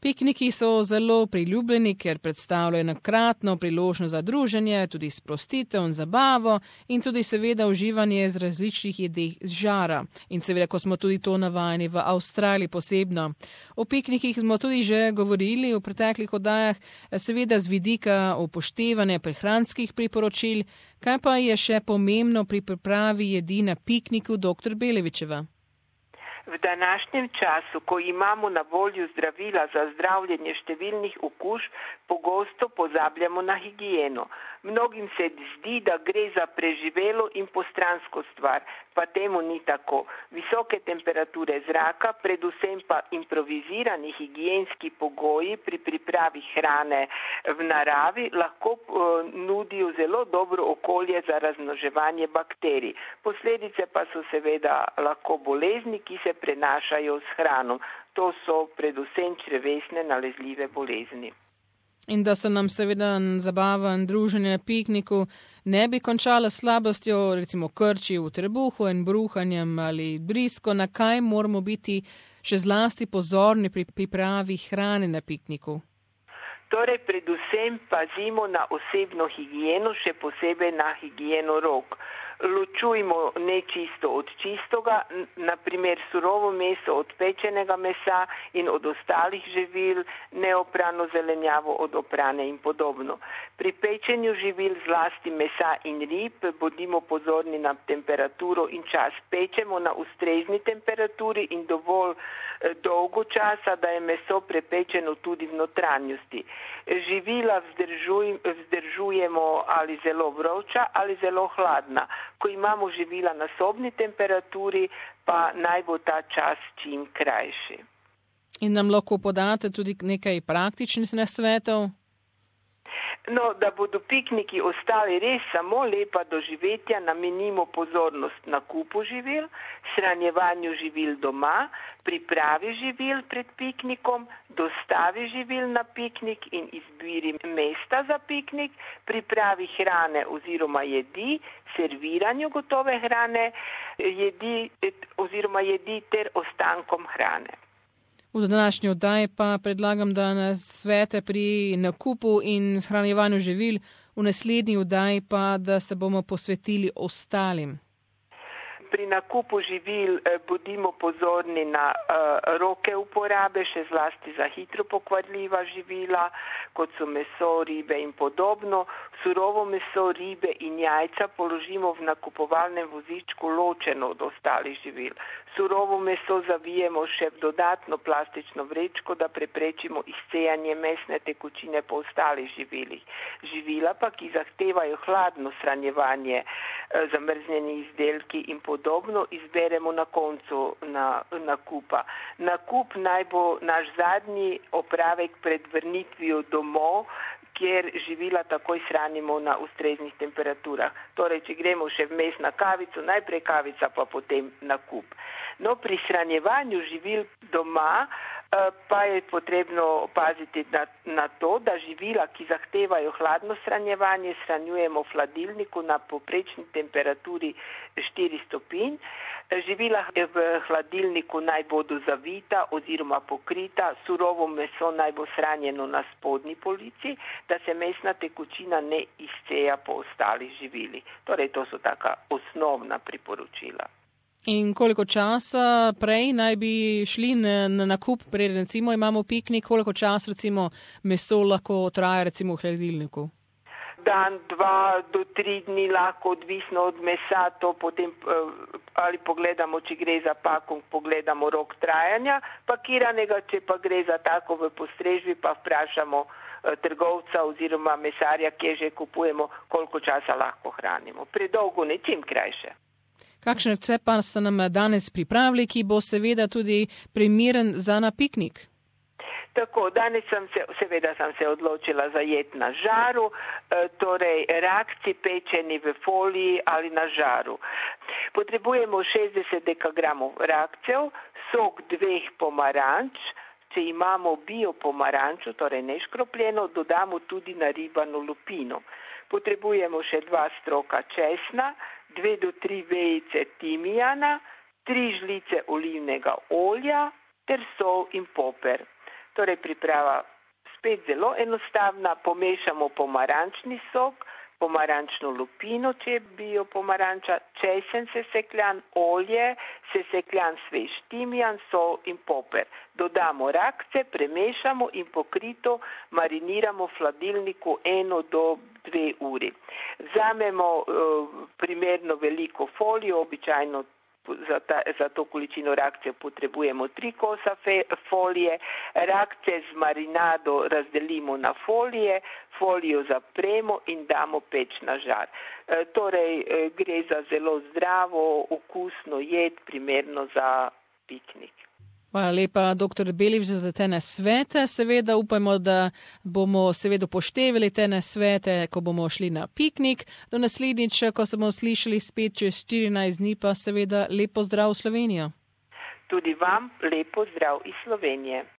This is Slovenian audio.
Pikniki so zelo priljubljeni, ker predstavljajo enkratno priložnost za druženje, tudi sprostitev in zabavo in tudi seveda uživanje z različnih jedeh z žara. In seveda, ko smo tudi to navajeni v Avstraliji posebno. O piknikih smo tudi že govorili v preteklih oddajah, seveda z vidika upoštevanja prehranskih priporočil. Kaj pa je še pomembno pri pripravi jedi na pikniku, dr. Belevičeva? V današnjem času, ko imamo na voljo zdravila za zdravljenje številnih okužb, pogosto pozabljamo na higieno. Mnogim se zdi, da gre za preživelo in postransko stvar, pa temu ni tako. Visoke temperature zraka, predvsem pa improvizirani higienski pogoji pri pripravi hrane v naravi lahko nudijo zelo dobro okolje za razmnoževanje bakterij. Posledice pa so seveda lahko bolezni, ki se prenašajo s hrano. To so predvsem črevesne nalezljive bolezni. In da se nam seveda zabava in druženje na pikniku ne bi končala slabostjo, recimo krči v trebuhu in bruhanjem ali brisko, na kaj moramo biti še zlasti pozorni pri pripravi hrane na pikniku? Torej, predvsem pazimo na osebno higieno, še posebej na higieno rok. Ločujmo nečisto od čistoga, naprimer surovo meso od pečenega mesa in od ostalih živil, neoprano zelenjavo od oprane in podobno. Pri pečenju živil, zlasti mesa in rib, bodimo pozorni na temperaturo in čas. Pečemo na ustrezni temperaturi in dovolj dolgo časa, da je meso prepečeno tudi v notranjosti. Živila vzdržujemo ali zelo vroča ali zelo hladna. Ko imamo živila na sobni temperaturi, pa naj bo ta čas čim krajši. In nam lahko podate tudi nekaj praktičnih nasvetov? No, da bodo pikniki ostali res samo lepa doživetja, namenimo pozornost nakupu živil, shranjevanju živil doma, pripravi živil pred piknikom, dostavi živil na piknik in izbiri mesta za piknik, pripravi hrane oziroma jedi, serviranju gotove hrane, jedi ter ostankom hrane. V današnji oddaji pa predlagam, da nas svete pri nakupu in shranjevanju živil, v naslednji oddaji pa, da se bomo posvetili ostalim. Pri nakupu živil bodimo pozorni na roke uporabe, še zlasti za hitro pokvarljiva živila, kot so meso, ribe in podobno. Surovo meso, ribe in jajca položimo v nakupovalnem vozičku ločeno od ostalih živil. Surovo meso zavijemo še v dodatno plastično vrečko, da preprečimo izcejanje mesne tekočine po ostalih živilih. Živila pa, ki zahtevajo hladno shranjevanje, zamrznjeni izdelki in podobno, izberemo na koncu nakupa. Nakup naj bo naš zadnji opravek pred vrnitvijo domov, kjer živila takoj shranimo na ustreznih temperaturah. Torej, če gremo še vmes na kavico, najprej kavica, pa potem nakup. No, pri shranjevanju živil doma pa je potrebno paziti na to, da živila, ki zahtevajo hladno shranjevanje, shranjujemo v hladilniku na povprečni temperaturi 4 stopinj. Živila v hladilniku naj bodo zavita oziroma pokrita, surovo meso naj bo shranjeno na spodnji polici, da se mesna tekočina ne izceja po ostalih živilih. Torej, to so taka osnovna priporočila. In koliko časa prej naj bi šli na nakup, preden recimo imamo piknik, koliko časa recimo meso lahko traja recimo v hladilniku? Dan, 2 do 3 dni lahko, odvisno od mesa, to potem ali pogledamo, če gre za pakom, pogledamo rok trajanja pakiranega, če pa gre za tako v postrežbi, pa vprašamo trgovca oziroma mesarja, kje že kupujemo, koliko časa lahko hranimo. Predolgo ne, čim krajše. Kakšen recept pa ste nam danes pripravili, ki bo seveda tudi primeren za na piknik? Tako, danes sem se odločila za jed na žaru, torej rakci pečeni v foliji ali na žaru. Potrebujemo 60 dekagramov rakcev, sok 2 pomaranč, če imamo bio pomarančo, torej neškropljeno, dodamo tudi naribano lupino. Potrebujemo še 2 stroka česna, 2 do 3 vejice timijana, 3 žlice olivnega olja ter sol in poper. Torej priprava spet zelo enostavna, pomešamo pomarančni sok, pomarančno lupino, če je bio pomaranča, česen sesekljan, olje, sesekljan svež timijan, sol in poper. Dodamo rakce, premešamo in pokrito mariniramo v hladilniku 1 do 2 uri. Vzamemo primerno veliko folijo, običajno za to količino rakce potrebujemo 3 kosa folije, rakce z marinado razdelimo na folije, folijo zapremo in damo peč na žar. Torej gre za zelo zdravo, okusno jed, primerno za piknik. Hvala lepa, dr. Belič, za te nasvete. Seveda upajmo, da bomo seveda poštevali te nasvete, ko bomo šli na piknik. Do naslednjič, ko se bomo slišali spet čez 14 dni, pa seveda lepo zdrav v Slovenijo. Tudi vam lepo zdrav iz Slovenije.